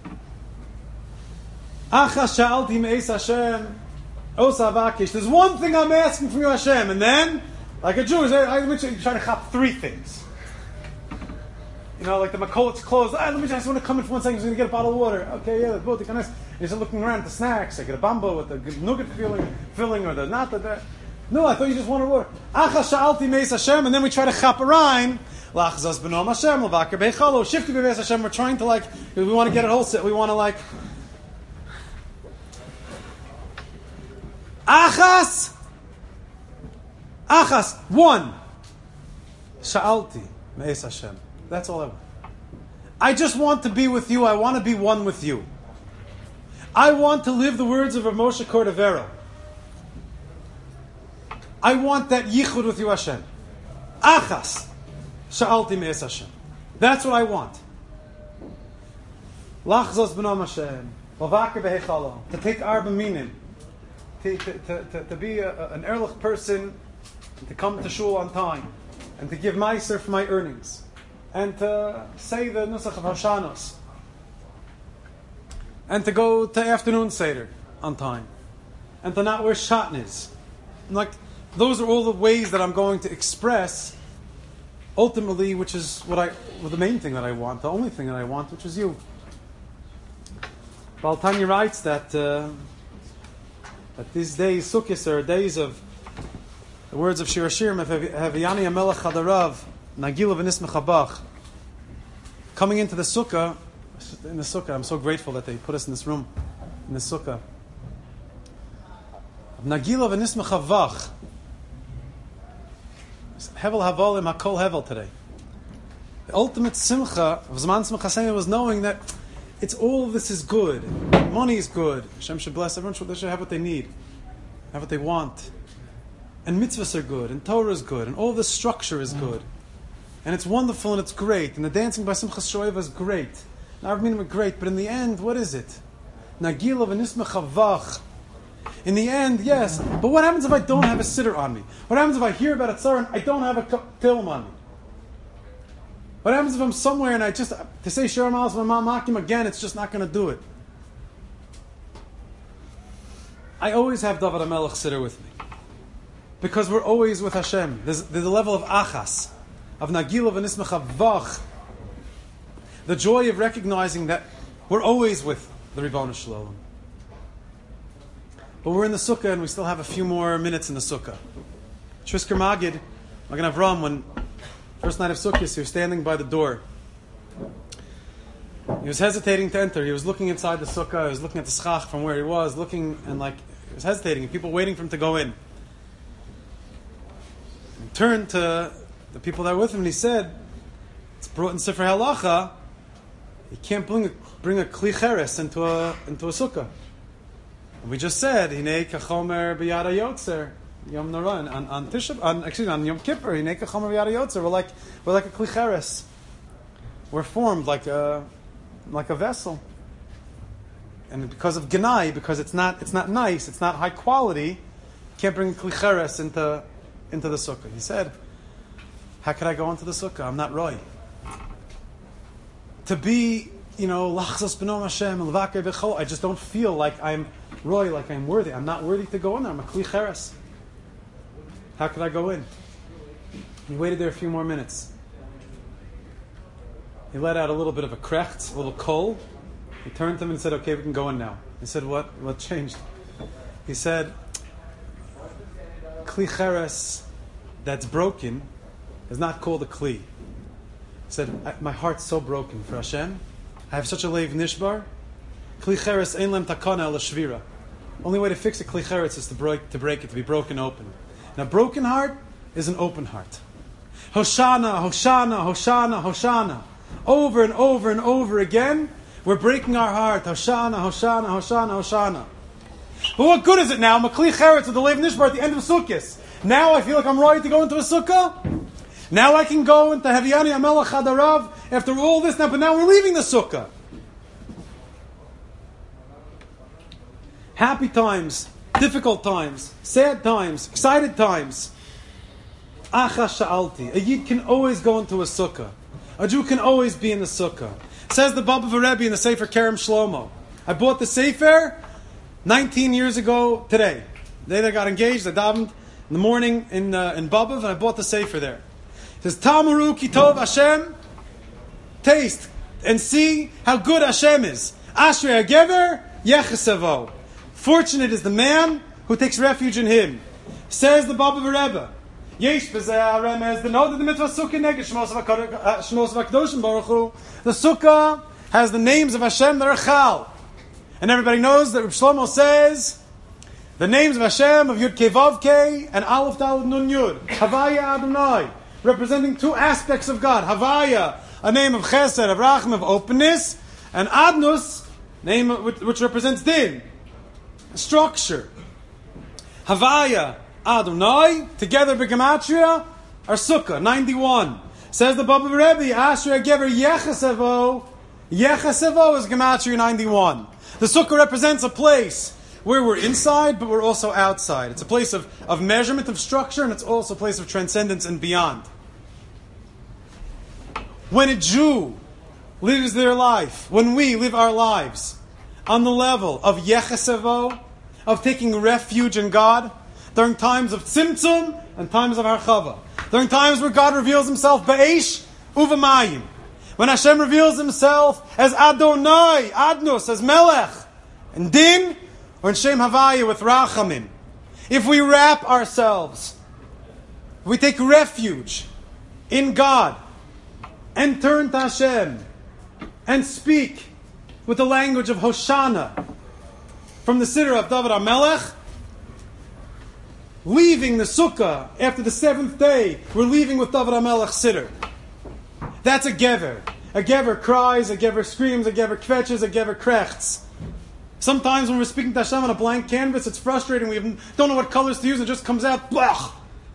[SPEAKER 1] Achas sha'alti me'es Hashem osa avakish. There's one thing I'm asking from you, Hashem, and then, like a Jew, you try to chop three things. Like the makolot's closed. I just want to come in for 1 second. I'm going to get a bottle of water. Okay, yeah, both. And you start looking around at the snacks. I get a bambo with the nougat filling, or the not the. No, I thought you just wanted water. Achas sha'alti meis Hashem, and then we try to chap a rhyme. Lachzas b'nom Hashem, l'vaker beichalo, shifty b'meis Hashem. We're trying to we want to get it wholesale. We want to Achas, one. Sha'alti meis Hashem. That's all I want. I just want to be with you. I want to be one with you. I want to live the words of Rav Moshe Cordovero. I want that yichud with you, Hashem. Achas. Sha'alti me'es Hashem. That's what I want. Lachzos b'nom Hashem. L'vaker b'heichalo. To take arba minim. To be an ehrlich person. To come to shul on time. And to give meiser for my earnings. And to say the Nusach of Hashanos. And to go to afternoon Seder on time. And to not wear shatnez. Those are all the ways that I'm going to express, ultimately, which is the main thing that I want, the only thing that I want, which is you. Baal Tanya writes that these days, Sukkot, are days of the words of Shir Hashirim, Haviyani Amelech Chadarav, Nagila v'nismech habach. Coming into the sukkah, I'm so grateful that they put us in this room, in the sukkah. Nagila v'nismech habach. Hevel havolim hakol hevel today. The ultimate simcha of Zman Simcha Semi was knowing that all of this is good. Money is good. Hashem should bless everyone. They should have what they need, have what they want. And mitzvahs are good, and Torah is good, and all this structure is good. And it's wonderful and it's great. And the dancing by Simchas Shoeva is great. And our minim are great. But in the end, what is it? Nagila v'nismech havach. In the end, yes. But what happens if I don't have a sitter on me? What happens if I hear about a tzara and I don't have a film on me? What happens if I'm somewhere and to say Shir Malas Makim again, it's just not going to do it. I always have David HaMelech sitter with me. Because we're always with Hashem. There's a level of achas, of nagila v'nismecha vach. The joy of recognizing that we're always with the Ribono Shel Olam. But we're in the sukkah and we still have a few more minutes in the sukkah. Shvisker Magid, Magen Avram, when first night of Sukkot, he was standing by the door. He was hesitating to enter. He was looking inside the sukkah. He was looking at the schach from where he was, looking and he was hesitating. And people waiting for him to go in. He turned to the people that were with him and he said, it's brought in Sefer Halacha, you can't bring a kli cheres into a sukkah. And we just said, Hinei kachomer b'yad hayotzer, Yom Nora, on Yom Kippur, Hinei kachomer b'yad hayotzer. We're like a kli cheres. We're formed like a vessel. And because of Genai, because it's not nice, it's not high quality, can't bring kli cheres into the sukkah. He said, how could I go into the sukkah? I'm not Roy. To be, lachzos b'nom Hashem, l'vakei b'chol, I just don't feel like I'm Roy, like I'm worthy. I'm not worthy to go in there. I'm a kli cheres. How could I go in? He waited there a few more minutes. He let out a little bit of a krecht, a little kol. He turned to him and said, okay, we can go in now. He said, what? What changed? He said, kli cheres that's broken is not called a kli. He said, my heart's so broken for Hashem. I have such a leiv nishbar. Kli cheres ein lem takana el shvira. Only way to fix a kli cheres is to break it, to be broken open. And a broken heart is an open heart. Hoshana, Hoshana, Hoshana, Hoshana. Over and over and over again, we're breaking our heart. Hoshana, Hoshana, Hoshana, Hoshana. But what good is it now? Makli cheretz with the leiv nishbar at the end of Sukkot. Now I feel like I'm ready to go into a sukkah. Now I can go into Haviani Amelach Hadarav after all this. But now we're leaving the sukkah. Happy times, difficult times, sad times, excited times. Acha sha'alti. A Yid can always go into a sukkah. A Jew can always be in the sukkah. Says the Baba Rebbe in the Sefer Kerem Shlomo. I bought the Sefer 19 years ago today. The day that I got engaged, I davened in the morning in Babav, and I bought the Sefer there. It says, Tamaru kitov Hashem, taste and see how good Hashem is. Ashrei HaGever Yechesavo. Fortunate is the man who takes refuge in him. Says the Baba Rebbe. Yesh b'zeh remez the note of the mitzvah sukkah neged shmos v'akadoshim baruch hu. The sukkah has the names of Hashem that are chal, and everybody knows that Reb Shlomo says the names of Hashem of Yud Kei Vav Kei and Aleph Daled Nun Yud Havaya Adonai, representing two aspects of God. Havaya, a name of Chesed, of Rachim, of openness, and Adnus, name which represents Din, structure. Havaya Adonai, together b'gematria, are Sukkah, 91. Says the Baba Rebbe, Ashrei HaGever Yechesevo. Yechesevo is gematria 91. The Sukkah represents a place where we're inside, but we're also outside. It's a place of measurement, of structure, and it's also a place of transcendence and beyond. When a Jew lives their life, when we live our lives on the level of Yechesevo, of taking refuge in God, during times of tzimtzum and times of harchava. During times where God reveals Himself ba'esh uvamayim. When Hashem reveals Himself as Adonai, Adnus, as Melech, and Din, or in Shem Havaya with Rachamim. If we wrap ourselves, if we take refuge in God, and turn to Hashem, and speak with the language of Hoshana, from the Siddur of David HaMelech, leaving the sukkah after the seventh day, we're leaving with David HaMelech Siddur. That's a gever. A gever cries, a gever screams, a gever kvetches, a gever krechts. Sometimes when we're speaking to Hashem on a blank canvas, it's frustrating. We don't know what colors to use, and it just comes out blach.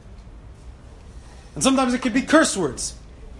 [SPEAKER 1] And sometimes it could be curse words.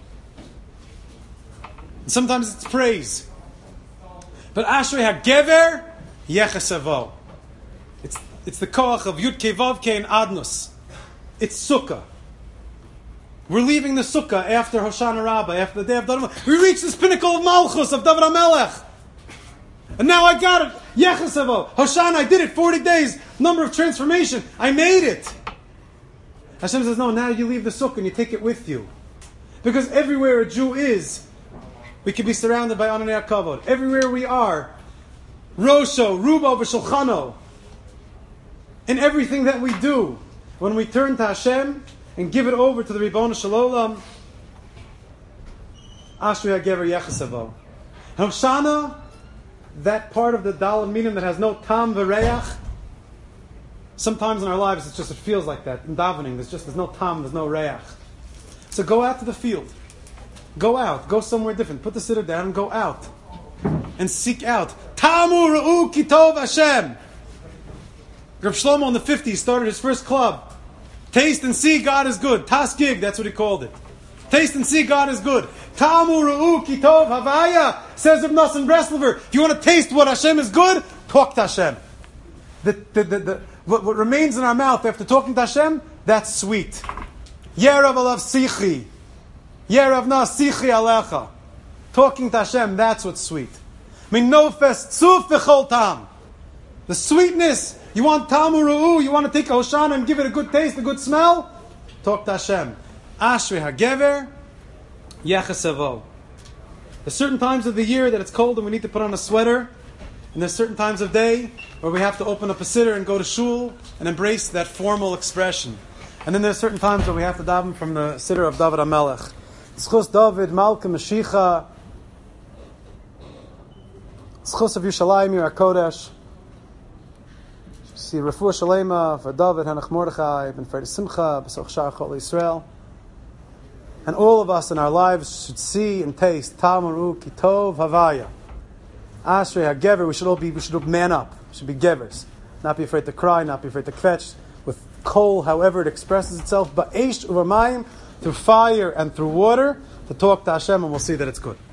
[SPEAKER 1] And sometimes it's praise. But Ashrei HaGever Yechesavo. It's the koach of Yud Kei Vav Kei and Adnus. It's Sukkah. We're leaving the Sukkah after Hoshana Rabbah, after the day of David. We reach this pinnacle of Malchus, of David HaMelech. And now I got it. Yechesavo. Hoshana, I did it. 40 days. Number of transformation. I made it. Hashem says, no, now you leave the sukkah and you take it with you. Because everywhere a Jew is, we can be surrounded by Ananei HaKavod. Everywhere we are, Rosho, Rubo, V'Shulchano, in everything that we do, when we turn to Hashem and give it over to the Ribono Shel Olam, Ashrei HaGever Yechesavo. Hoshana, that part of the Daled Minim that has no Tam V'Reach, sometimes in our lives it feels like that. In davening, there's no Tam, there's no Reach. So go out to the field. Go out. Go somewhere different. Put the siddur down and go out. And seek out. Tamu Ra'u Kitov Hashem. Reb Shlomo in the 50s started his first club. Taste and see God is good. Tas Gig, that's what he called it. Taste and see God is good. Tamu Ra'u Kitov Havaya, says Reb Nosson Breslover. If you want to taste what Hashem is good, talk to Hashem. What remains in our mouth after talking to Hashem, that's sweet. Yerav alav sichi. Yerav na sichi alecha. Talking to Hashem, that's what's sweet. Min nofes tzuf v'chol tam. The sweetness, you want tamu ru'u, you want to take a hoshana and give it a good taste, a good smell? Talk to Hashem. Ashrei hagever yechesavo. There's certain times of the year that it's cold and we need to put on a sweater. And there's certain times of day where we have to open up a siddur and go to shul and embrace that formal expression. And then there's certain times where we have to daven from the siddur of David HaMelech. Tzchus David, Malka Mashiach, Tzchus of Yerushalayim, Yer HaKodesh. See Refuah Shalema for David, Hanach Mordechai, Ben Fredi Simcha, B'soch Shar Chol Yisrael. And all of us in our lives should see and taste Tamaru Kitov Havaya. Ashrei HaGever, we should man up. We should be gevers. Not be afraid to cry, not be afraid to kvetch. With coal, however it expresses itself. Ba'esh u'v'mayim, through fire and through water, to talk to Hashem, and we'll see that it's good.